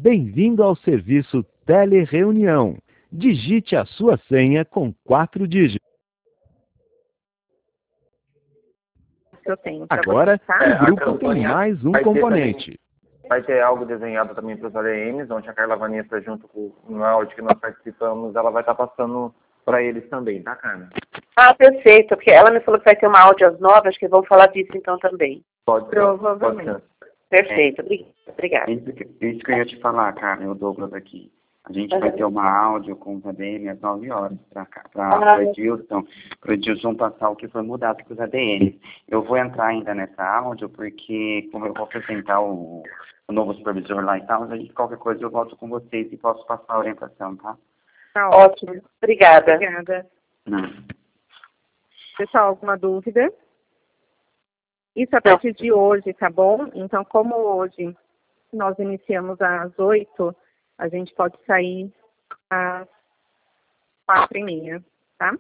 Bem-vindo ao serviço Telereunião. Digite a sua senha com 4 dígitos. Eu tenho. Agora, o grupo tem mais um componente. Vai ter algo desenhado também para os ADMs, onde a Carla Vanessa, junto com o áudio que nós participamos, ela vai estar passando para eles também, tá, Carla? Ah, perfeito, porque ela me falou que vai ter uma áudio às 9, acho que vão falar disso então também. Pode Provavelmente. ser. Perfeito, obrigada. Isso que eu ia te falar, cara, o Douglas aqui. A gente vai ter uma áudio com os ADM às 9 horas para o Edilson passar o que foi mudado com os ADM. Eu vou entrar ainda nessa áudio porque, como eu vou apresentar o novo supervisor lá e tal, a gente, qualquer coisa eu volto com vocês e posso passar a orientação, tá? Tá ótimo. Obrigada. Não. Pessoal, alguma dúvida? Isso a partir de hoje, tá bom? Então, como hoje nós iniciamos às 8, a gente pode sair às 4h30, tá?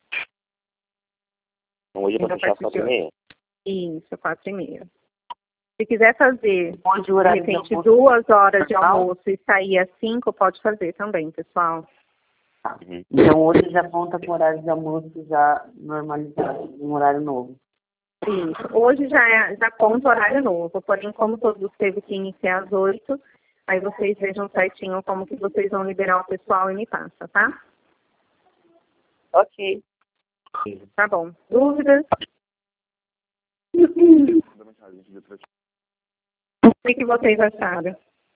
Hoje eu vou fechar às 4h30? Isso, 4h30. Se quiser fazer, Hoje o horário de repente, de almoço. 2 horas de almoço e sair às 5, pode fazer também, pessoal. Então hoje já conta com horário de almoço já normalizado, um horário novo. Isso. Hoje já conta horário novo, porém, como todos teve que iniciar às 8, aí vocês vejam certinho como que vocês vão liberar o pessoal e me passa, tá? Ok. Tá bom. Dúvidas? O que vocês acharam?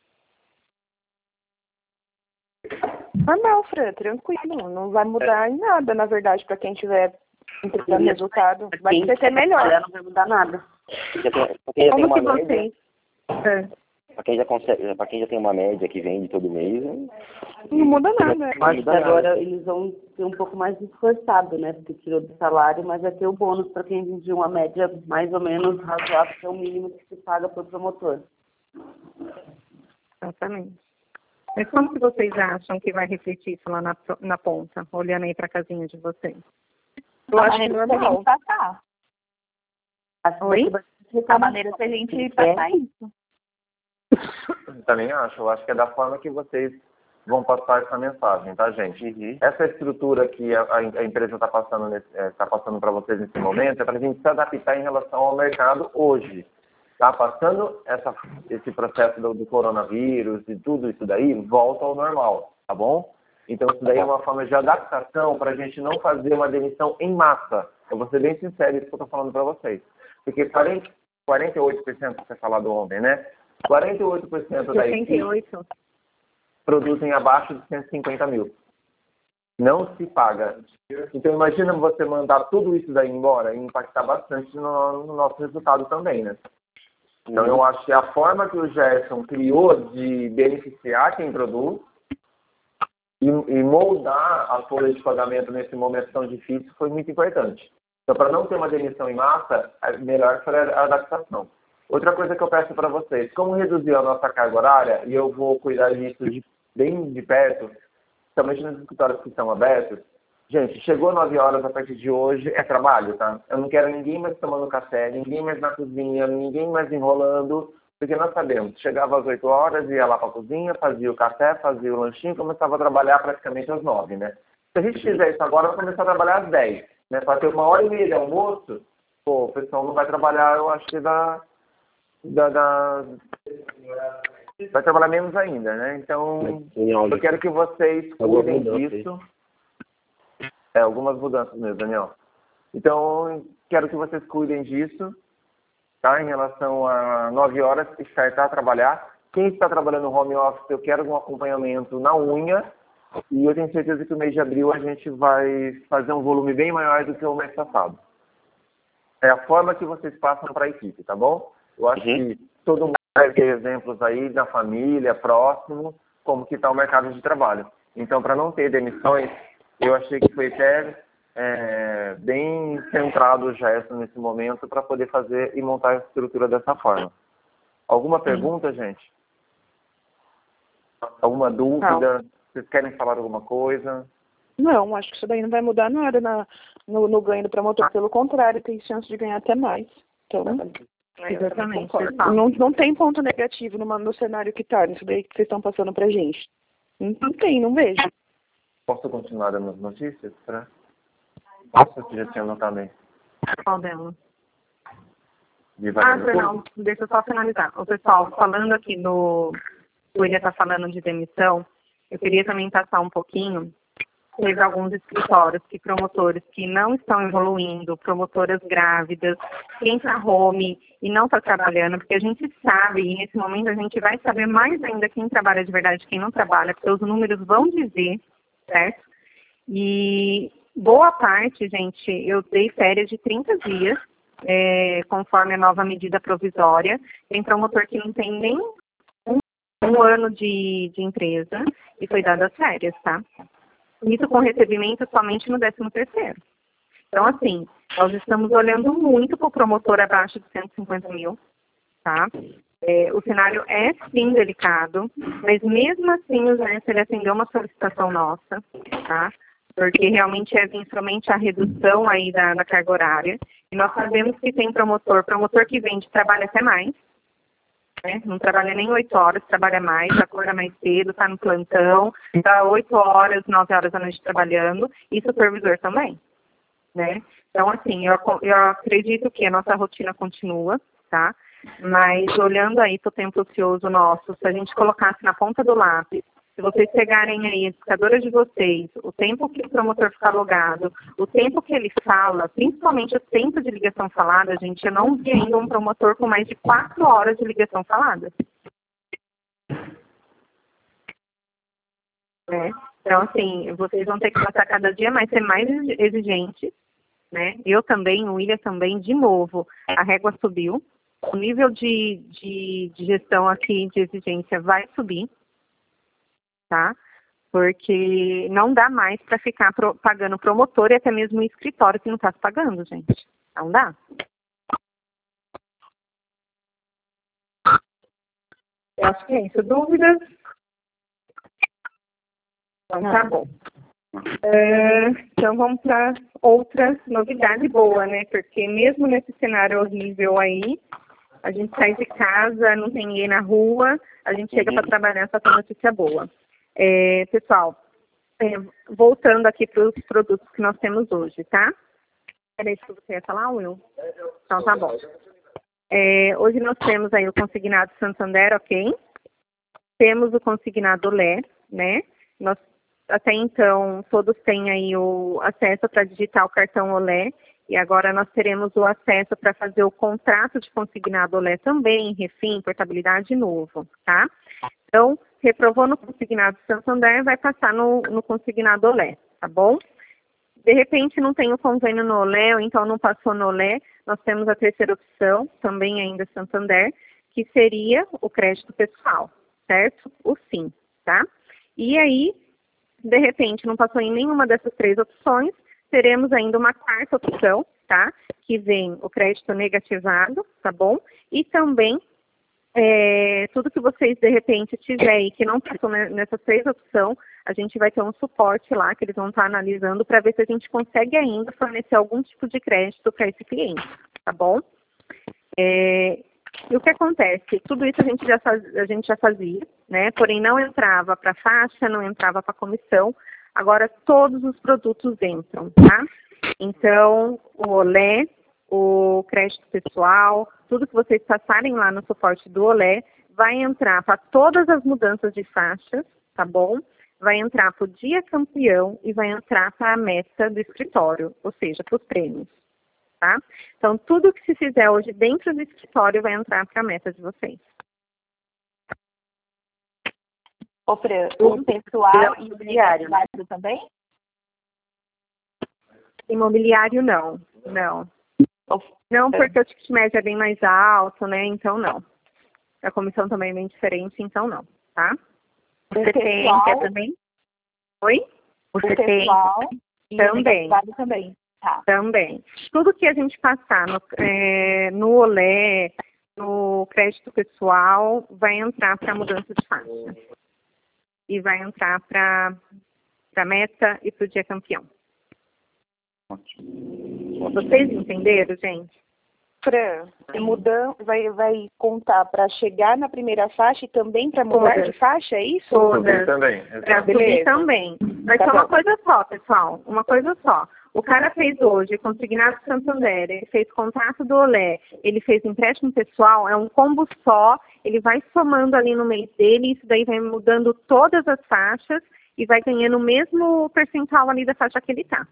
Ah, não, Fran, tranquilo. Não vai mudar em nada, na verdade, para quem tiver entregando resultado. Vai ser até melhor. Não vai mudar nada. Como que vocês... Para quem já tem uma média que vende todo mês, Não muda nada. Acho que agora eles vão ser um pouco mais esforçados, né? Porque tirou do salário, mas vai ter o bônus para quem vende uma média mais ou menos razoável, que é o mínimo que se paga por promotor. Exatamente. Mas como que vocês acham que vai refletir isso lá na ponta, olhando aí para a casinha de vocês? Eu acho que é normal. Oi? A maneira se a gente passar isso. Também acho. Eu acho que é da forma que vocês vão passar essa mensagem, tá, gente? Essa estrutura que a empresa está passando para vocês nesse momento é para a gente se adaptar em relação ao mercado hoje. Tá passando esse processo do coronavírus e tudo isso daí, volta ao normal, tá bom? Então isso daí é uma forma de adaptação para a gente não fazer uma demissão em massa. Eu vou ser bem sincero isso que eu estou falando para vocês. Porque 48% que você falou ontem, né? 48% da equipe produzem abaixo de 150 mil. Não se paga. Então imagina você mandar tudo isso daí embora e impactar bastante no nosso resultado também, né? Então eu acho que a forma que o Gerson criou de beneficiar quem produz e moldar a folha de pagamento nesse momento tão difícil foi muito importante. Então, para não ter uma demissão em massa, é melhor foi a adaptação. Outra coisa que eu peço para vocês, como reduzir a nossa carga horária, e eu vou cuidar disso bem de perto, principalmente nos escritórios que estão abertos, gente, chegou 9 horas a partir de hoje, é trabalho, tá? Eu não quero ninguém mais tomando café, ninguém mais na cozinha, ninguém mais enrolando, porque nós sabemos, chegava às 8 horas, ia lá para a cozinha, fazia o café, fazia o lanchinho, começava a trabalhar praticamente às 9, né? Se a gente fizer isso agora, vai começar a trabalhar às 10, né? Para ter 1h30 de almoço, pô, o pessoal não vai trabalhar, eu acho que vai trabalhar menos ainda, né? Então, eu quero que vocês cuidem disso. Algumas mudanças mesmo, Daniel. Então, quero que vocês cuidem disso, tá? Em relação a 9 horas, startar a trabalhar. Quem está trabalhando no home office, eu quero um acompanhamento na unha. E eu tenho certeza que no mês de abril a gente vai fazer um volume bem maior do que o mês passado. É a forma que vocês passam para a equipe, tá bom? Eu acho que todo mundo vai ter exemplos aí da família, próximo, como que está o mercado de trabalho. Então, para não ter demissões, eu achei que foi até bem centrado o Gerson nesse momento para poder fazer e montar a estrutura dessa forma. Alguma pergunta, gente? Alguma dúvida? Não. Vocês querem falar alguma coisa? Não, acho que isso daí não vai mudar nada no ganho do promotor. Pelo contrário, tem chance de ganhar até mais. Então, Exatamente. Não tem ponto negativo no cenário que tá, nisso daí que vocês estão passando pra gente. Não tem, não vejo. Posso continuar dando as notícias? Posso sugestão também? Qual dela? Devagar. Não, deixa eu só finalizar. O pessoal, falando aqui o William está falando de demissão, eu queria também passar um pouquinho. Teve alguns escritórios que promotores que não estão evoluindo, promotoras grávidas, quem está home e não está trabalhando, porque a gente sabe, e nesse momento a gente vai saber mais ainda quem trabalha de verdade e quem não trabalha, porque os números vão dizer, certo? E boa parte, gente, eu dei férias de 30 dias, conforme a nova medida provisória. Tem promotor que não tem nem um ano de empresa e foi dado as férias, tá? Isso com recebimento somente no 13º. Então, assim, nós estamos olhando muito para o promotor abaixo de 150 mil, tá? O cenário é, sim, delicado, mas mesmo assim o Zé, ele atendeu uma solicitação nossa, tá? Porque realmente é somente a redução aí da carga horária. E nós sabemos que tem promotor que vende trabalha até mais, né? Não trabalha nem 8 horas, trabalha mais, acorda mais cedo, está no plantão, está 8 horas, 9 horas da noite trabalhando, e supervisor também, né? Então, assim, eu acredito que a nossa rotina continua, tá? Mas olhando aí para o tempo ocioso nosso, se a gente colocasse na ponta do lápis, se vocês pegarem aí a indicadora de vocês, o tempo que o promotor fica logado, o tempo que ele fala, principalmente o tempo de ligação falada, gente, eu não vi ainda um promotor com mais de 4 horas de ligação falada. Então, assim, vocês vão ter que passar cada dia mais, ser mais exigentes, né? Eu também, o William também, de novo, a régua subiu, o nível de gestão aqui, de exigência, vai subir, tá? Porque não dá mais para ficar pagando promotor e até mesmo o escritório que não está pagando, gente. Não dá. Eu acho que é isso. Dúvidas? Então, tá bom. Então, vamos para outra novidade boa, né? Porque mesmo nesse cenário horrível aí, a gente sai de casa, não tem ninguém na rua, a gente chega para trabalhar só com notícia boa. Pessoal, voltando aqui para os produtos que nós temos hoje, tá? Era isso que você ia falar, Will? Então, tá bom. Hoje nós temos aí o consignado Santander, ok? Temos o consignado Olé, né? Nós, até então, todos têm aí o acesso para digitar o cartão Olé, e agora nós teremos o acesso para fazer o contrato de consignado Olé também, refim, portabilidade novo, tá? Então, reprovou no consignado Santander, vai passar no consignado Olé, tá bom? De repente não tem o convênio no Olé, ou então não passou no Olé, nós temos a terceira opção, também ainda Santander, que seria o crédito pessoal, certo? O SIM, tá? E aí, de repente, não passou em nenhuma dessas 3 opções, teremos ainda uma 4ª opção, tá? Que vem o crédito negativado, tá bom? E também tudo que vocês, de repente, tiverem que não passou nessas 3 opções, a gente vai ter um suporte lá que eles vão estar analisando para ver se a gente consegue ainda fornecer algum tipo de crédito para esse cliente, tá bom? E o que acontece? Tudo isso a gente já fazia, né? Porém, não entrava para faixa, não entrava para comissão. Agora, todos os produtos entram, tá? Então, o Olé, o crédito pessoal, tudo que vocês passarem lá no suporte do Olé, vai entrar para todas as mudanças de faixas, tá bom? Vai entrar para o dia campeão e vai entrar para a meta do escritório, ou seja, para os prêmios, tá? Então, tudo que se fizer hoje dentro do escritório vai entrar para a meta de vocês. O pessoal e imobiliário também? Imobiliário, não. Não, porque o ticket médio é bem mais alto, né? Então, não. A comissão também é bem diferente, então não, tá? O CTN quer também? Oi? O CTN também. Tá. Também. Tudo que a gente passar no Olé, no crédito pessoal, vai entrar para mudança de faixa. E vai entrar para a meta e para o dia campeão. Vocês entenderam, gente? Fran, vai contar para chegar na primeira faixa e também para mudar de faixa, é isso? Todas. Também. Para subir também. Vai ser uma coisa só, pessoal. Uma coisa só. O cara fez hoje consignado Santander, ele fez contrato do Olé, ele fez empréstimo pessoal, é um combo só, ele vai somando ali no mês dele, isso daí vai mudando todas as faixas e vai ganhando o mesmo percentual ali da faixa que ele está.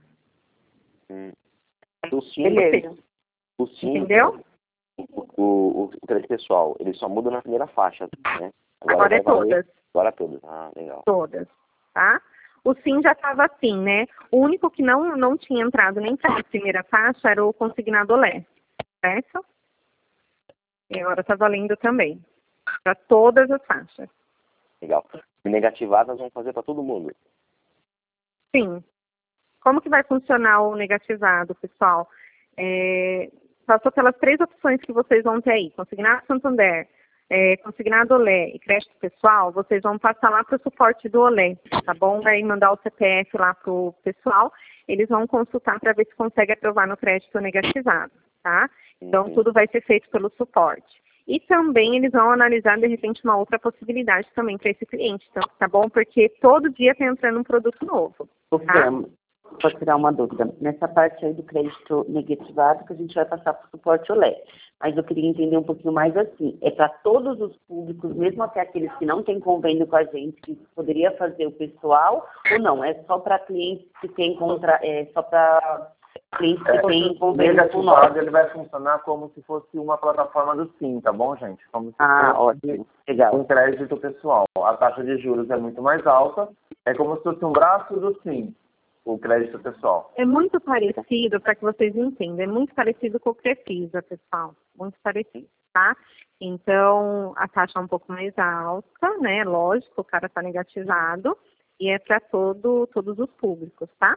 O sim, Beleza. o sim, Entendeu? o crédito pessoal, ele só muda na primeira faixa, né? Agora é todas. Agora é todas. Ah, legal. Todas, tá? O sim já estava assim, né? O único que não tinha entrado nem para a primeira faixa era o consignado Olé, certo? E agora está valendo também, para todas as faixas. Legal. E negativadas vão fazer para todo mundo? Sim. Como que vai funcionar o negativado, pessoal? Passou pelas 3 opções que vocês vão ter aí, consignado Santander, consignado Olé e crédito pessoal, vocês vão passar lá para o suporte do Olé, tá bom? Vai mandar o CPF lá para o pessoal, eles vão consultar para ver se consegue aprovar no crédito negativado, tá? Então, tudo vai ser feito pelo suporte. E também eles vão analisar, de repente, uma outra possibilidade também para esse cliente, tá bom? Porque todo dia está entrando um produto novo, tá? Pode tirar uma dúvida. Nessa parte aí do crédito negativado, que a gente vai passar para o suporte Olé. Mas eu queria entender um pouquinho mais assim. É para todos os públicos, mesmo até aqueles que não têm convênio com a gente, que poderia fazer o pessoal, ou não? É só para clientes que têm só para clientes que têm convênio com nós? Ele vai funcionar como se fosse uma plataforma do Sim, tá bom, gente? Como se ótimo. Legal. Um crédito pessoal. A taxa de juros é muito mais alta. É como se fosse um braço do Sim. O crédito pessoal. É muito parecido, para que vocês entendam, é muito parecido com o Crefisa, pessoal. Muito parecido, tá? Então, a taxa é um pouco mais alta, né? Lógico, o cara está negativado. E é para todos os públicos, tá?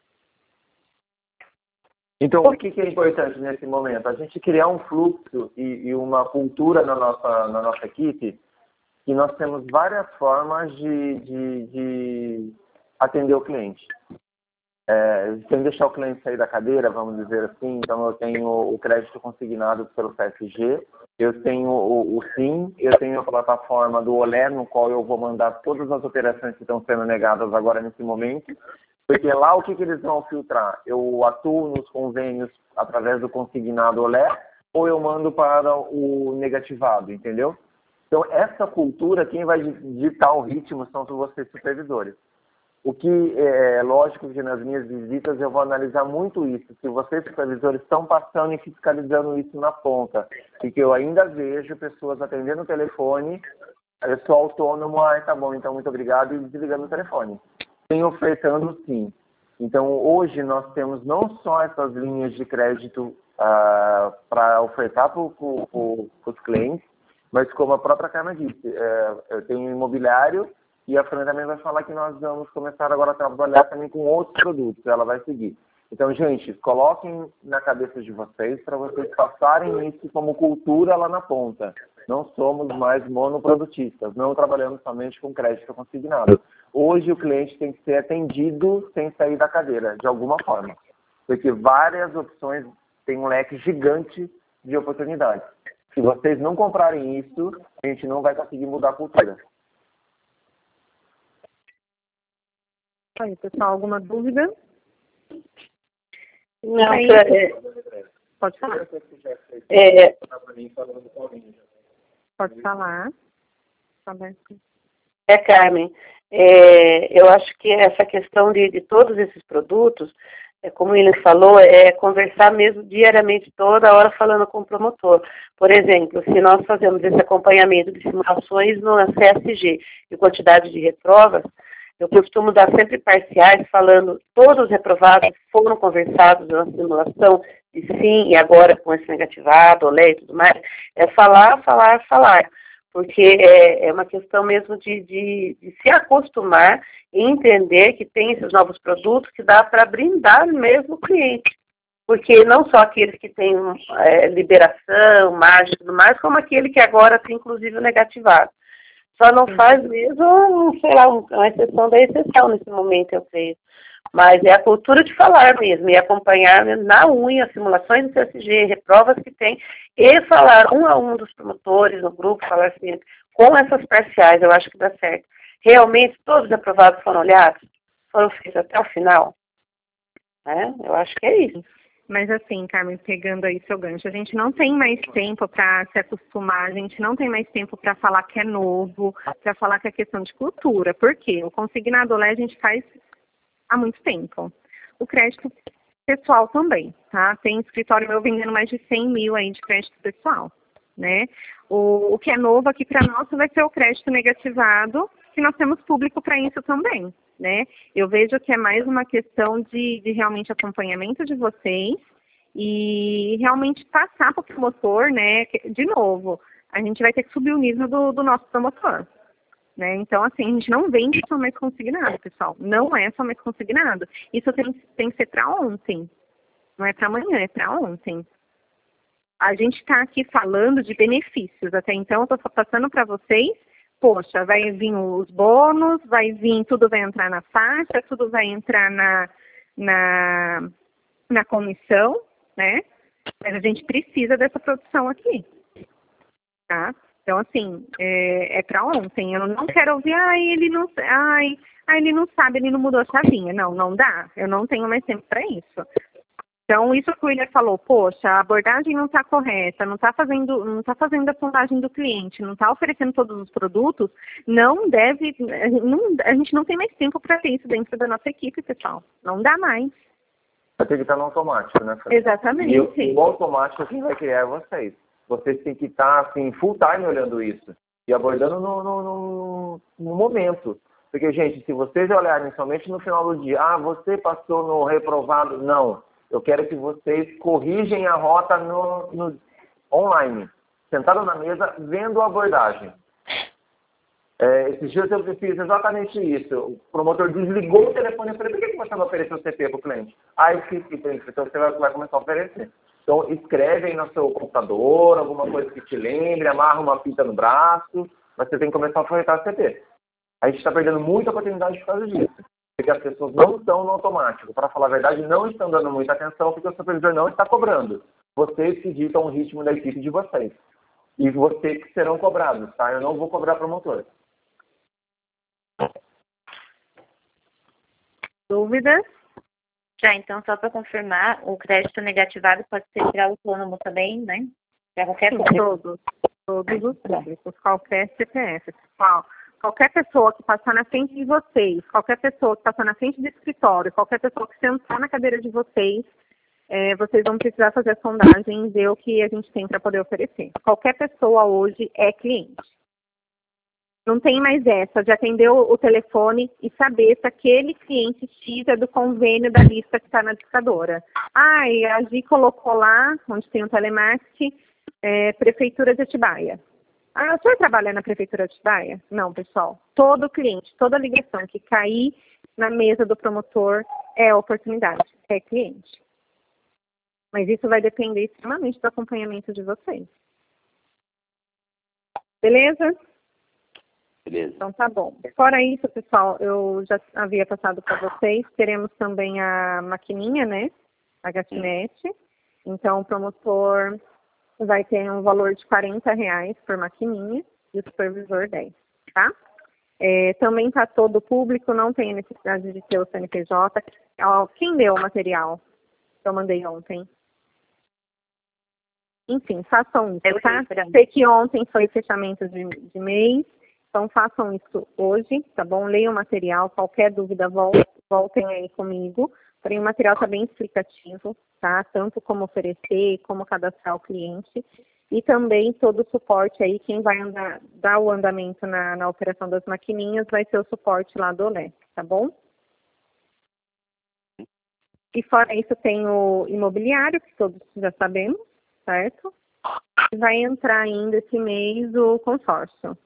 Então, o que é importante nesse momento? A gente criar um fluxo e uma cultura na nossa equipe, que nós temos várias formas de atender o cliente. Sem deixar o cliente sair da cadeira, vamos dizer assim. Então, eu tenho o crédito consignado pelo CSG, eu tenho o SIM, eu tenho a plataforma do Olé, no qual eu vou mandar todas as operações que estão sendo negadas agora nesse momento, porque lá o que eles vão filtrar? Eu atuo nos convênios através do consignado Olé, ou eu mando para o negativado, entendeu? Então, essa cultura, quem vai ditar o ritmo são vocês supervisores. O que é lógico que nas minhas visitas eu vou analisar muito isso, se vocês supervisores estão passando e fiscalizando isso na ponta, e que eu ainda vejo pessoas atendendo o telefone, eu sou autônomo, tá bom, então muito obrigado, e desligando o telefone. Tem ofertando sim. Então hoje nós temos não só essas linhas de crédito para ofertar para os clientes, mas como a própria Carmen disse, eu tenho imobiliário, e a Fran também vai falar que nós vamos começar agora a trabalhar também com outros produtos. Ela vai seguir. Então, gente, coloquem na cabeça de vocês para vocês passarem isso como cultura lá na ponta. Não somos mais monoprodutistas. Não trabalhamos somente com crédito consignado. Hoje o cliente tem que ser atendido sem sair da cadeira, de alguma forma. Porque várias opções têm um leque gigante de oportunidades. Se vocês não comprarem isso, a gente não vai conseguir mudar a cultura. Aí, pessoal, alguma dúvida? Não, pode falar. Pode falar. Carmen, eu acho que essa questão de todos esses produtos, como ele falou, é conversar mesmo diariamente, toda hora falando com o promotor. Por exemplo, se nós fazemos esse acompanhamento de simulações no CSG e quantidade de reprovas, eu costumo dar sempre parciais, falando todos os reprovados foram conversados na simulação, e sim, e agora com esse negativado, Olé e tudo mais, é falar, porque é uma questão mesmo de se acostumar e entender que tem esses novos produtos que dá para brindar mesmo o cliente. Porque não só aqueles que têm liberação, margem e tudo mais, como aquele que agora tem inclusive o negativado. Só não faz mesmo, sei lá, uma exceção da exceção nesse momento, eu creio. Mas é a cultura de falar mesmo, e acompanhar na unha, simulações do CSG, reprovas que tem, e falar um a um dos promotores no grupo, falar assim, com essas parciais, eu acho que dá certo. Realmente, todos os aprovados foram olhados? Foram feitos até o final? Eu acho que é isso. Mas assim, Carmen, pegando aí seu gancho, a gente não tem mais tempo para se acostumar, a gente não tem mais tempo para falar que é novo, para falar que é questão de cultura. Por quê? O consignado a gente faz há muito tempo. O crédito pessoal também, tá? Tem escritório meu vendendo mais de 100 mil aí de crédito pessoal, né? O que é novo aqui para nós vai ser o crédito negativado, que nós temos público para isso também, né? Eu vejo que é mais uma questão de realmente acompanhamento de vocês e realmente passar para o promotor, né? De novo, a gente vai ter que subir o nível do nosso promotor. Né? Então, assim, a gente não vende só mais consignado, pessoal. Não é só mais consignado. Isso tem que ser para ontem. Não é para amanhã, é para ontem. A gente está aqui falando de benefícios. Até então, eu estou passando para vocês, poxa, vai vir os bônus, vai vir, tudo vai entrar na faixa, tudo vai entrar na comissão, né? Mas a gente precisa dessa produção aqui, tá? Então, assim, é para ontem. Eu não quero ouvir, ele não sabe, ele não mudou a chavinha. Não dá. Eu não tenho mais tempo para isso. Então, isso que o William falou, poxa, a abordagem não está correta, não está fazendo a sondagem do cliente, não está oferecendo todos os produtos, a gente não tem mais tempo para ter isso dentro da nossa equipe, pessoal. Não dá mais. Vai ter que estar no automático, né, Fran? Exatamente. E o automático quem vai criar é vocês. Vocês têm que estar, assim, full time olhando isso. E abordando no momento. Porque, gente, se vocês olharem somente no final do dia, você passou no reprovado, não. Eu quero que vocês corrigem a rota no online. Sentado na mesa, vendo a abordagem. Esses dias eu fiz exatamente isso. O promotor desligou o telefone e falei, por que você não ofereceu o CP para o cliente? Esqueci, então você vai começar a oferecer. Então, escreve aí no seu computador, alguma coisa que te lembre, amarra uma fita no braço, mas você tem que começar a ofertar o CP. A gente está perdendo muita oportunidade por causa disso. Porque as pessoas não estão no automático. Para falar a verdade, não estão dando muita atenção porque o supervisor não está cobrando. Vocês que ditam o ritmo da equipe de vocês. E vocês que serão cobrados, tá? Eu não vou cobrar promotor. Dúvidas? Já, então, só para confirmar, o crédito negativado pode ser para autônomo também, né? Para qualquer coisa. Todos os públicos, qualquer CPF. Qualquer pessoa que passar na frente de vocês, qualquer pessoa que passar na frente do escritório, qualquer pessoa que sentar na cadeira de vocês, vocês vão precisar fazer a sondagem e ver o que a gente tem para poder oferecer. Qualquer pessoa hoje é cliente. Não tem mais essa de atender o telefone e saber se aquele cliente X é do convênio da lista que está na listadora. A Gi colocou lá, onde tem o telemarketing, Prefeitura de Atibaia. O senhor trabalha na Prefeitura de Atibaia? Não, pessoal. Todo cliente, toda ligação que cair na mesa do promotor é oportunidade, é cliente. Mas isso vai depender extremamente do acompanhamento de vocês. Beleza? Beleza. Então tá bom. Fora isso, pessoal, eu já havia passado para vocês, teremos também a maquininha, né? A gatinete. Então o promotor vai ter um valor de R$40 por maquininha e o supervisor 10, tá? Também para todo o público, não tem a necessidade de ter o CNPJ. Quem deu o material que eu mandei ontem? Enfim, façam isso, tá? Sei que ontem foi fechamento de mês. Então, façam isso hoje, tá bom? Leiam o material, qualquer dúvida, voltem aí comigo. Porém, o material está bem explicativo, tá? Tanto como oferecer, como cadastrar o cliente. E também todo o suporte aí, quem vai dar o andamento na operação das maquininhas vai ser o suporte lá do OLED, tá bom? E fora isso, tem o imobiliário, que todos já sabemos, certo? E vai entrar ainda esse mês o consórcio.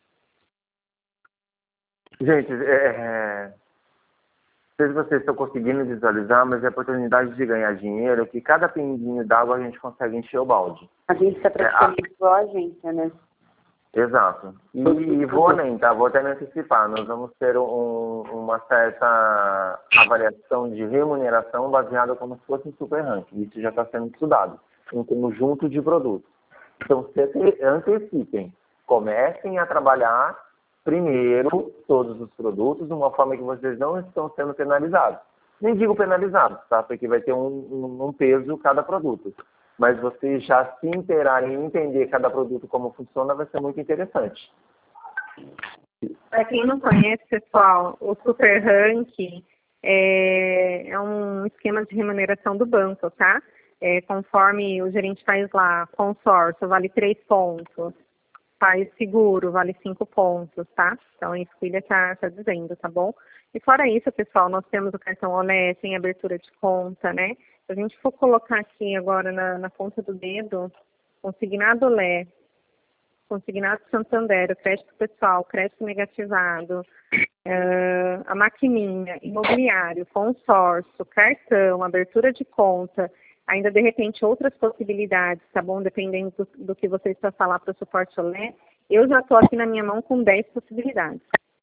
Gente, não sei se vocês estão conseguindo visualizar, mas é a oportunidade de ganhar dinheiro, que cada pinguinho d'água a gente consegue encher o balde. A gente está praticamente igual a agência, né? Exato. E vou além, tá? Vou até me antecipar. Nós vamos ter uma certa avaliação de remuneração baseada como se fosse um super ranking. Isso já está sendo estudado. Um conjunto de produtos. Então, se antecipem. Comecem a trabalhar primeiro todos os produtos de uma forma que vocês não estão sendo penalizados. Nem digo penalizados, tá? Porque vai ter um peso cada produto. Mas vocês já se inteirarem e entender cada produto como funciona, vai ser muito interessante. Para quem não conhece, pessoal, o Super Rank é um esquema de remuneração do banco, tá? Conforme o gerente faz lá, consórcio, vale 3 pontos. Faz seguro, vale 5 pontos, tá? Então, isso que ele está dizendo, tá bom? E fora isso, pessoal, nós temos o cartão Olé, tem abertura de conta, né? Se a gente for colocar aqui agora na ponta do dedo, consignado Olé, consignado Santander, o crédito pessoal, crédito negativado, a maquininha, imobiliário, consórcio, cartão, abertura de conta, ainda de repente outras possibilidades, tá bom? Dependendo do que vocês vão falar para o suporte Olé, eu já estou aqui na minha mão com 10 possibilidades.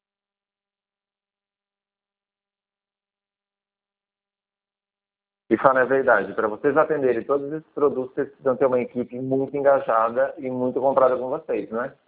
E fala a verdade, para vocês atenderem todos esses produtos, vocês precisam ter uma equipe muito engajada e muito comprada com vocês, não é?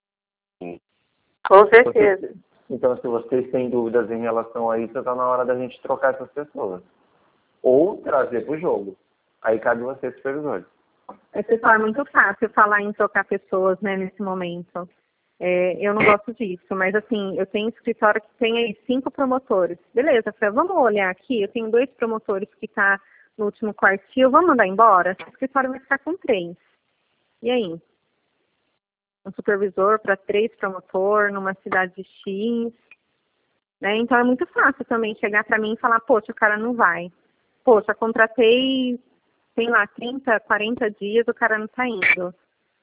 Com certeza. Então, se vocês têm dúvidas em relação a isso, está na hora da gente trocar essas pessoas. Ou trazer para o jogo. Aí cabe vocês, supervisores. Pessoal, é muito fácil falar em trocar pessoas, né, nesse momento. Eu não gosto disso, mas assim, eu tenho um escritório que tem aí 5 promotores. Beleza, Fran, vamos olhar aqui, eu tenho 2 promotores que estão no último quartil, vamos mandar embora? O escritório vai ficar com 3. E aí? Um supervisor para 3 promotor numa cidade X, né? Então é muito fácil também chegar para mim e falar, poxa, o cara não vai. Poxa, contratei, sei lá, 30, 40 dias, o cara não está indo.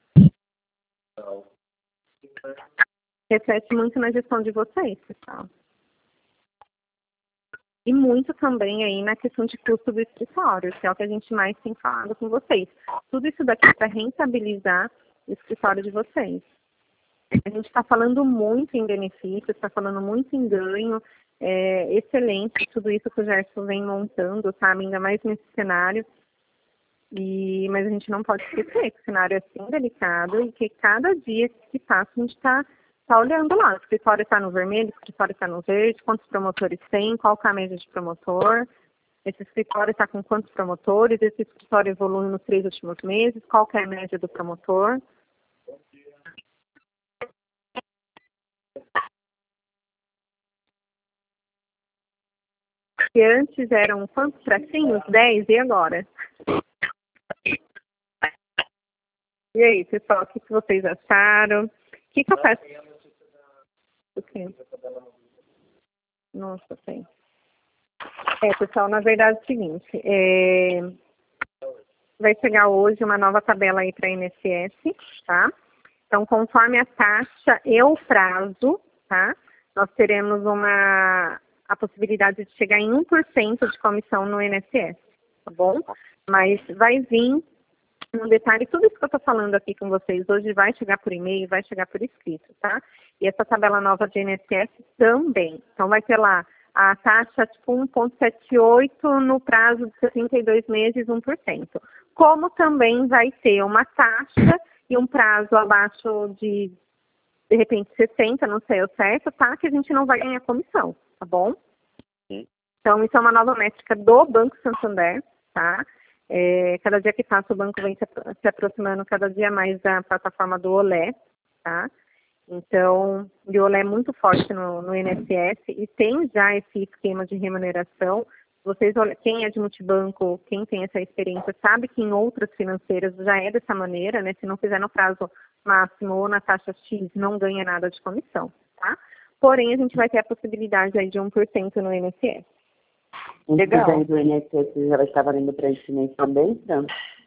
Reflete muito na gestão de vocês, pessoal. E muito também aí na questão de custo do escritório, que é o que a gente mais tem falado com vocês. Tudo isso daqui é para rentabilizar o escritório de vocês. A gente está falando muito em benefícios, está falando muito em ganho. Excelente tudo isso que o Gerson vem montando, sabe? Ainda mais nesse cenário. Mas a gente não pode esquecer que o cenário é assim delicado e que cada dia que passa a gente está olhando lá. O escritório está no vermelho, o escritório está no verde, quantos promotores tem, qual que é a média de promotor, esse escritório está com quantos promotores, esse escritório evoluiu nos 3 últimos meses, qual que é a média do promotor. Que antes eram quantos pratinhos? 10, e agora? E aí, pessoal, o que vocês acharam? O que eu faço? O quê? Nossa, tem. Pessoal, na verdade é o seguinte, vai chegar hoje uma nova tabela aí para a INSS, tá? Então, conforme a taxa e o prazo, tá? Nós teremos a possibilidade de chegar em 1% de comissão no INSS, tá bom? Mas vai vir um detalhe, tudo isso que eu estou falando aqui com vocês hoje vai chegar por e-mail, vai chegar por escrito, tá? E essa tabela nova de INSS também. Então, vai ter lá a taxa tipo 1,78 no prazo de 62 meses, 1%. Como também vai ter uma taxa e um prazo abaixo de repente, 60, não sei o certo, tá? Que a gente não vai ganhar comissão, tá bom? Então, isso é uma nova métrica do Banco Santander, tá? Cada dia que passa, o banco vem se aproximando cada dia mais da plataforma do Olé, tá? Então, o Olé é muito forte no INSS e tem já esse esquema de remuneração. Vocês, quem é de multibanco, quem tem essa experiência, sabe que em outras financeiras já é dessa maneira, né? Se não fizer no prazo máximo ou na taxa X, não ganha nada de comissão, tá? Porém, a gente vai ter a possibilidade aí de 1% no INSS. Legal. Do INSS já vai estar valendo para esse mês também, então?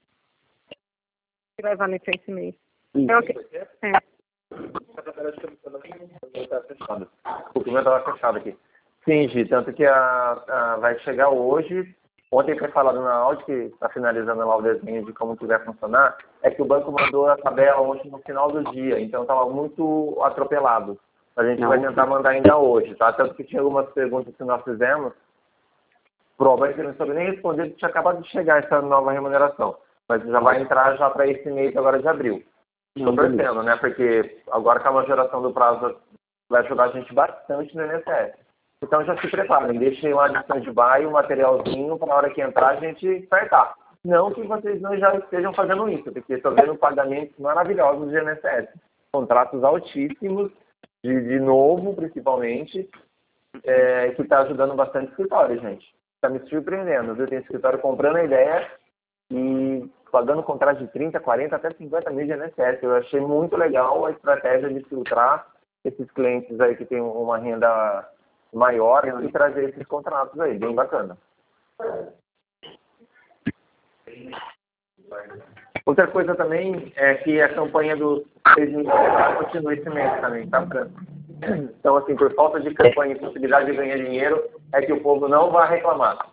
Vai valer para esse mês. Isso. O meu estava fechado aqui. Sim, Gi, tanto que vai chegar hoje Ontem foi falado na áudio, que está finalizando lá o desenho de como que vai funcionar, é que o banco mandou a tabela ontem no final do dia, então estava muito atropelado. A gente vai tentar mandar ainda hoje, tá? Tanto que tinha algumas perguntas que nós fizemos, provavelmente eu não soube nem responder, que tinha acabado de chegar essa nova remuneração. Mas já vai entrar já para esse mês agora de abril. Estou torcendo, né? Porque agora que a majoração do prazo vai ajudar a gente bastante no INSS. Então já se preparem, deixem lá de stand-by o materialzinho para a hora que entrar a gente apertar. Não que vocês não já estejam fazendo isso, porque estou vendo pagamentos maravilhosos de INSS. Contratos altíssimos, de novo principalmente, que está ajudando bastante o escritório, gente. Está me surpreendendo, viu? Tem escritório comprando a ideia e pagando contrato de 30, 40, até 50 mil de INSS. Eu achei muito legal a estratégia de filtrar esses clientes aí que têm uma renda maior e trazer esses contratos aí, bem bacana. Outra coisa também é que a campanha do 6.000 continua esse mês também, tá? Então, assim, por falta de campanha e possibilidade de ganhar dinheiro, é que o povo não vai reclamar.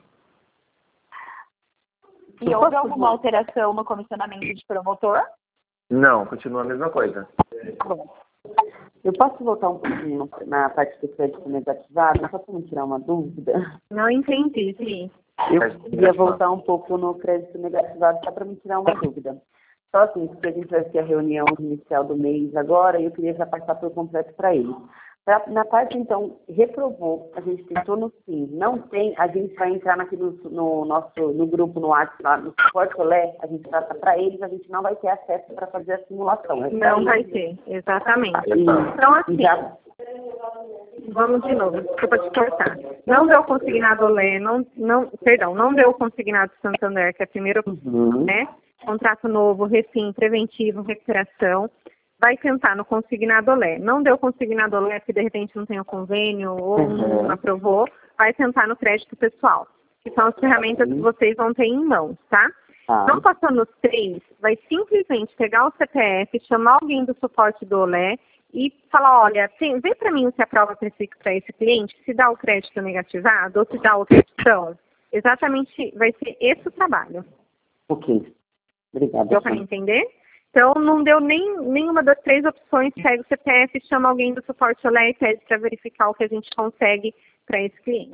E houve alguma alteração no comissionamento de promotor? Não, continua a mesma coisa. Bom, eu posso voltar um pouquinho na parte do crédito negativado, só para me tirar uma dúvida? Não entendi, sim. Eu queria voltar um pouco no crédito negativado só para me tirar uma dúvida. Só assim, porque a gente vai ter a reunião inicial do mês agora e eu queria já passar por completo para eles. Na parte, então, reprovou, a gente tentou no sim, não tem, a gente vai entrar no grupo, no WhatsApp, no suporte Olé, a gente passa para eles, a gente não vai ter acesso para fazer a simulação. Não vai ter, exatamente. Então, assim, vamos de novo, desculpa te cortar. Não deu consignado Olé, não deu consignado Santander, que é a primeira opção, né? Contrato novo, refim, preventivo, recuperação. Vai tentar no consignado Olé. Não deu consignado Olé, se de repente não tem o convênio ou não aprovou, vai tentar no crédito pessoal, que são as ferramentas que vocês vão ter em mãos, tá? Não passou nos 3, vai simplesmente pegar o CPF, chamar alguém do suporte do Olé e falar, olha, vê para mim se aprova para esse cliente, se dá o crédito negativado ou se dá outra opção. Exatamente, vai ser esse o trabalho. Ok. Obrigada. Deu para entender? Então, não deu nenhuma das 3 opções, pega o CPF, chama alguém do suporte Olé e pede para verificar o que a gente consegue para esse cliente.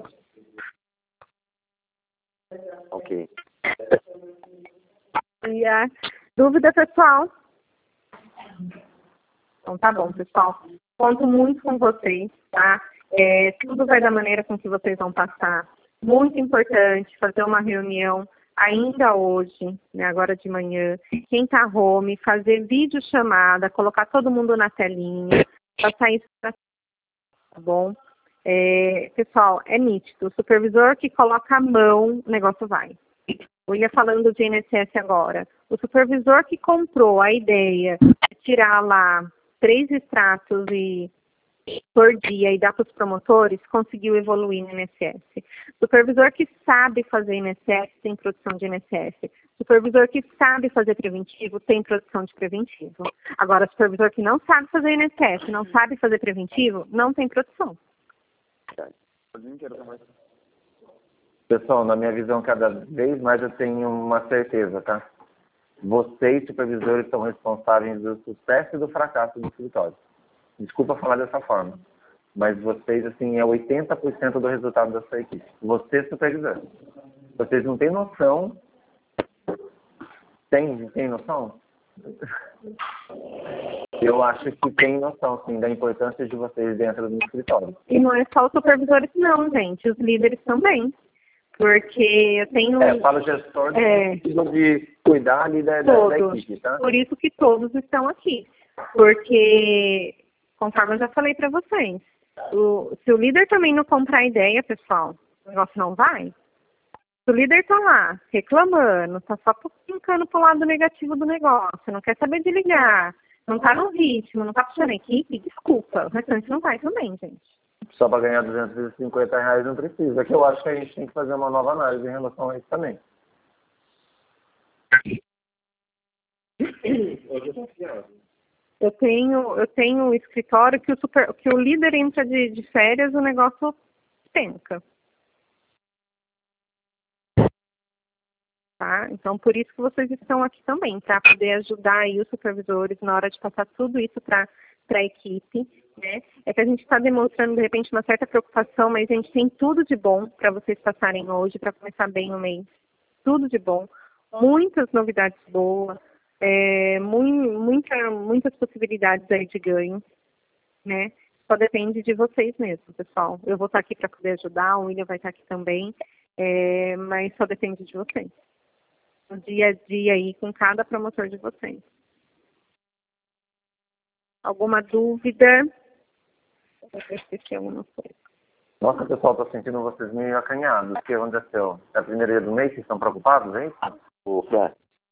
Ok. E a dúvida, pessoal? Então, tá bom, pessoal. Conto muito com vocês, tá? Tudo vai da maneira com que vocês vão passar. Muito importante fazer uma reunião ainda hoje, né, agora de manhã, quem está home, fazer videochamada, colocar todo mundo na telinha, passar isso para tá bom? Pessoal, é nítido, o supervisor que coloca a mão, o negócio vai. Eu ia falando de INSS agora. O supervisor que comprou a ideia de tirar lá 3 extratos por dia e dar para os promotores, conseguiu evoluir no INSS. Supervisor que sabe fazer INSS tem produção de INSS. Supervisor que sabe fazer preventivo tem produção de preventivo. Agora, supervisor que não sabe fazer INSS, não sabe fazer preventivo, não tem produção. Pessoal, na minha visão, cada vez mais eu tenho uma certeza, tá? Vocês, supervisores, são responsáveis do sucesso e do fracasso do escritório. Desculpa falar dessa forma, mas vocês, assim, é 80% do resultado da sua equipe. Vocês, supervisores. Vocês não têm noção. Tem noção? Eu acho que tem noção, sim, da importância de vocês dentro do escritório. E não é só os supervisores, não, gente. Os líderes também. Porque eu tenho... fala gestor de cuidar ali da equipe, tá? Por isso que todos estão aqui. Porque... Conforme eu já falei para vocês, se o líder também não comprar a ideia, pessoal, o negócio não vai. Se o líder está lá reclamando, está só brincando para o lado negativo do negócio, não quer saber de ligar, não está no ritmo, não está puxando a equipe, desculpa, o restante não vai também, gente. Só para ganhar R$250 não precisa, que eu acho que a gente tem que fazer uma nova análise em relação a isso também. Eu tenho um escritório que o líder entra de férias, o negócio penca. tá? Então, por isso que vocês estão aqui também, para poder ajudar aí os supervisores na hora de passar tudo isso para a equipe, né? É que a gente está demonstrando, de repente, uma certa preocupação, mas a gente tem tudo de bom para vocês passarem hoje, para começar bem o mês. Tudo de bom. Muitas novidades boas, muitas possibilidades aí de ganho, né? Só depende de vocês mesmo, pessoal. Eu vou estar aqui para poder ajudar, o William vai estar aqui também, mas só depende de vocês. No dia a dia aí, com cada promotor de vocês. Alguma dúvida? Eu esqueci alguma coisa. Nossa, pessoal, estou sentindo vocês meio acanhados. O que aconteceu? É a primeira dia do mês? Vocês estão preocupados, hein? Ô, Fran,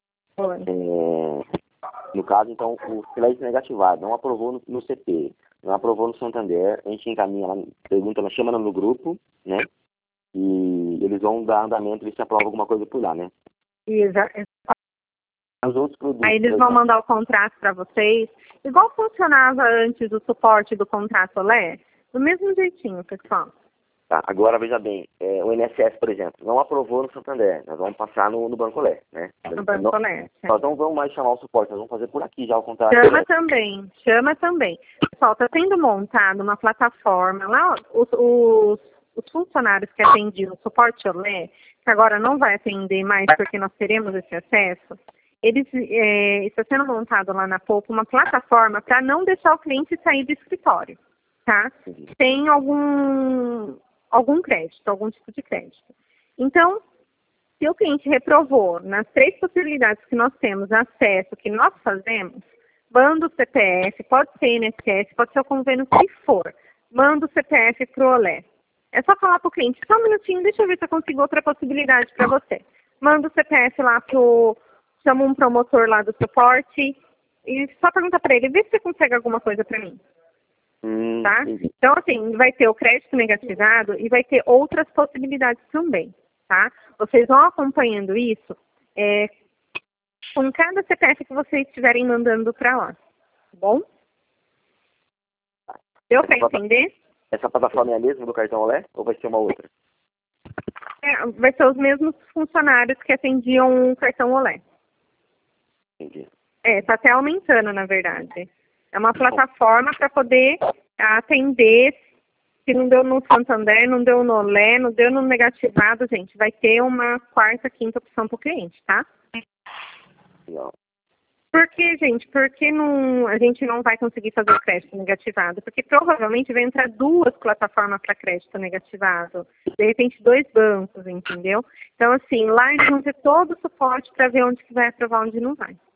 no caso, então, o crédito negativado não aprovou no CP, não aprovou no Santander, a gente encaminha lá, pergunta, ela chama no grupo, né? E eles vão dar andamento, eles se aprovam alguma coisa por lá, né? Exato. Os outros produtos, aí eles vão mandar o contrato para vocês, igual funcionava antes o suporte do contrato Olé, do mesmo jeitinho, pessoal. Tá, agora veja bem, o INSS, por exemplo, não aprovou no Santander, nós vamos passar no Banco Olé, né? No Banco Olé. Nós não vamos mais chamar o suporte, nós vamos fazer por aqui já o contrato. Chama também. Pessoal, está sendo montada uma plataforma, lá os funcionários que atendiam o suporte Olé, que agora não vai atender mais porque nós teremos esse acesso, está sendo montado lá na Poupa uma plataforma para não deixar o cliente sair do escritório, tá? Tem algum crédito, algum tipo de crédito. Então, se o cliente reprovou nas 3 possibilidades que nós temos acesso, que nós fazemos, manda o CPF, pode ser INSS, pode ser o convênio que for, manda o CPF para o Olé. É só falar para o cliente, só um minutinho, deixa eu ver se eu consigo outra possibilidade para você. Manda o CPF lá chama um promotor lá do suporte e só pergunta para ele, vê se você consegue alguma coisa para mim. Tá? Então, assim, vai ter o crédito negativado e vai ter outras possibilidades também, tá? Vocês vão acompanhando isso com cada CPF que vocês estiverem mandando para lá, tá bom? Deu para entender? Essa plataforma é a mesma do cartão Olé ou vai ser uma outra? Vai ser os mesmos funcionários que atendiam o cartão Olé. Entendi. Está até aumentando, na verdade. É uma plataforma para poder atender, se não deu no Santander, não deu no Olé, não deu no negativado, gente, vai ter uma 4ª, 5ª opção para o cliente, tá? Legal. Por que, gente? Porque a gente não vai conseguir fazer o crédito negativado? Porque provavelmente vai entrar 2 plataformas para crédito negativado. De repente, 2 bancos, entendeu? Então, assim, lá eles vão ter todo o suporte para ver onde que vai aprovar, onde não vai.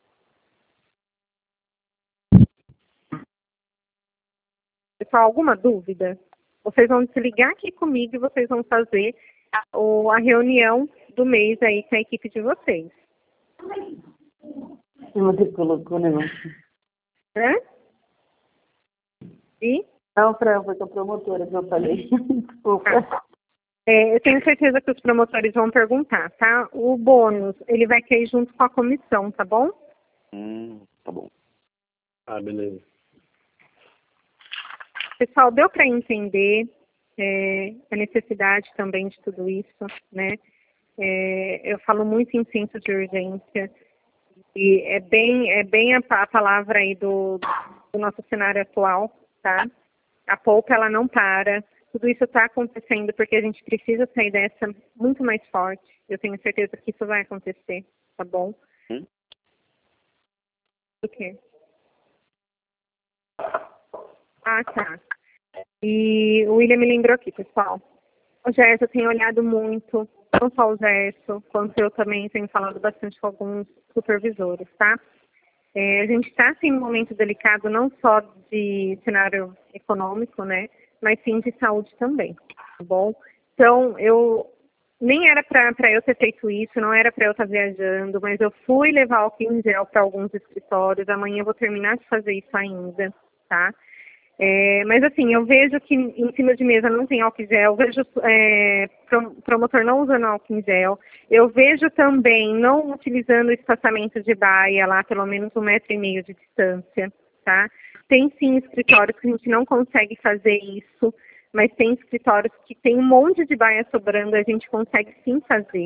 Pessoal, alguma dúvida? Vocês vão se ligar aqui comigo e vocês vão fazer a reunião do mês aí com a equipe de vocês. Você colocou o negócio. E? Não, foi com a promotora que eu falei. Desculpa. Eu tenho certeza que os promotores vão perguntar, tá? O bônus, ele vai cair junto com a comissão, tá bom? Tá bom. Beleza. Pessoal, deu para entender a necessidade também de tudo isso, né? Eu falo muito em senso de urgência e é bem a palavra aí do nosso cenário atual, tá? A Poupa, ela não para. Tudo isso está acontecendo porque a gente precisa sair dessa muito mais forte. Eu tenho certeza que isso vai acontecer, tá bom? O quê? Tá. E o William me lembrou aqui, pessoal. O Gerson tem olhado muito, não só o Gerson, quanto eu também tenho falado bastante com alguns supervisores, tá? A gente está, sim, num momento delicado, não só de cenário econômico, né? Mas sim de saúde também, tá bom? Então, nem era para eu ter feito isso, não era para eu estar viajando, mas eu fui levar álcool em gel para alguns escritórios. Amanhã eu vou terminar de fazer isso ainda, tá? Mas assim, eu vejo que em cima de mesa não tem álcool em gel, eu vejo promotor não usando álcool em gel, eu vejo também não utilizando o espaçamento de baia lá, pelo menos 1,5 metro de distância, tá? Tem sim escritórios que a gente não consegue fazer isso, mas tem escritórios que tem um monte de baia sobrando, a gente consegue sim fazer,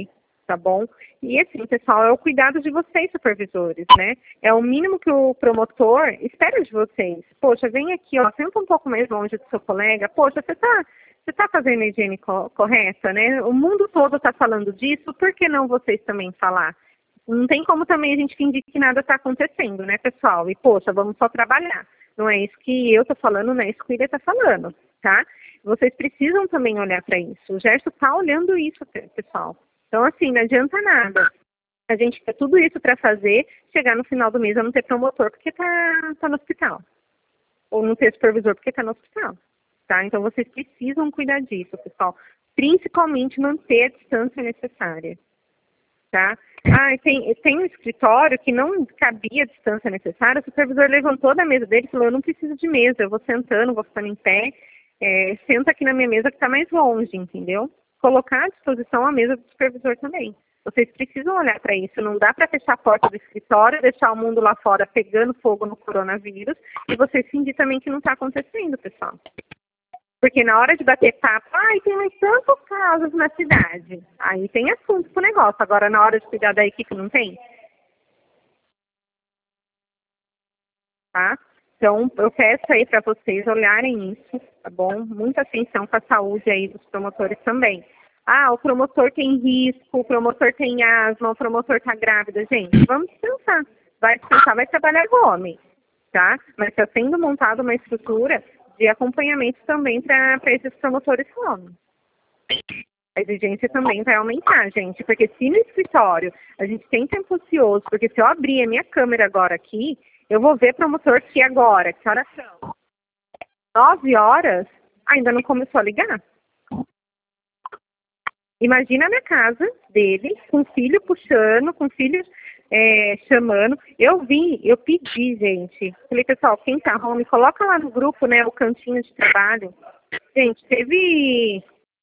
tá bom? E assim, pessoal, é o cuidado de vocês, supervisores, né? É o mínimo que o promotor espera de vocês. Poxa, vem aqui, ó, senta um pouco mais longe do seu colega. Poxa, você tá fazendo a higiene correta, né? O mundo todo está falando disso, por que não vocês também falar? Não tem como também a gente fingir que nada está acontecendo, né, pessoal? E, poxa, vamos só trabalhar. Não é isso que eu tô falando, não é isso que o William tá falando, tá? Vocês precisam também olhar para isso. O Gerson tá olhando isso, pessoal. Então, assim, não adianta nada. A gente quer tudo isso para fazer, chegar no final do mês a não ter promotor porque tá no hospital. Ou não ter supervisor porque tá no hospital, tá? Então, vocês precisam cuidar disso, pessoal. Principalmente manter a distância necessária, tá? Tem um escritório que não cabia a distância necessária, o supervisor levantou da mesa dele e falou, eu não preciso de mesa, eu vou sentando, vou ficando em pé, senta aqui na minha mesa que está mais longe, entendeu? Colocar à disposição a mesa do supervisor também. Vocês precisam olhar para isso, não dá para fechar a porta do escritório, deixar o mundo lá fora pegando fogo no coronavírus e vocês fingir também que não está acontecendo, pessoal. Porque na hora de bater papo, tem mais tantos casos na cidade. Aí tem assunto pro negócio. Agora, na hora de cuidar da equipe, não tem? Tá? Então, eu peço aí para vocês olharem isso, tá bom? Muita atenção com a saúde aí dos promotores também. O promotor tem risco, o promotor tem asma, o promotor tá grávida. Gente, vamos descansar. Vai descansar, vai trabalhar com homem, tá? Mas está sendo montada uma estrutura de acompanhamento também para esses promotores homens. A exigência também vai aumentar, gente, porque se no escritório a gente tem tempo ocioso, porque se eu abrir a minha câmera agora aqui, eu vou ver promotor que agora, que horas são? 9 horas, ainda não começou a ligar. Imagina na casa dele, com o filho puxando, com o filho chamando. Eu pedi, gente. Falei, pessoal, quem tá home, coloca lá no grupo, né, o cantinho de trabalho. Gente, teve...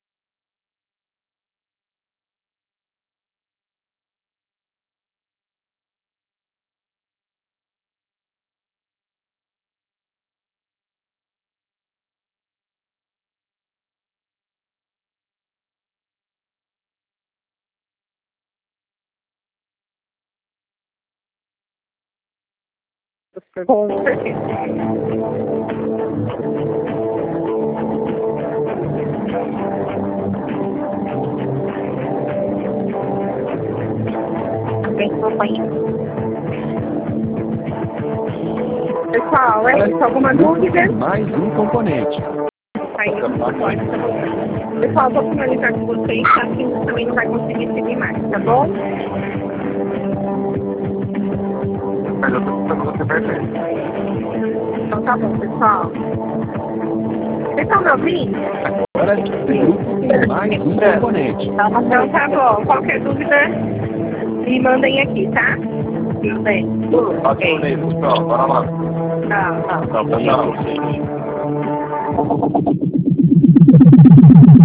Com certeza. Pessoal, é isso? Alguma dúvida? Mais um componente. Pessoal, vou finalizar com vocês, tá? Que você também não vai conseguir seguir mais, tá bom? Mas eu tô escutando você perfeito. Então tá bom, pessoal. Vocês estão me ouvindo? Agora tem mais um componente. Então tá bom. Qualquer dúvida, me mandem aqui, tá? Tudo bem. Ok, pessoal. Bora lá. Tá. Tchau.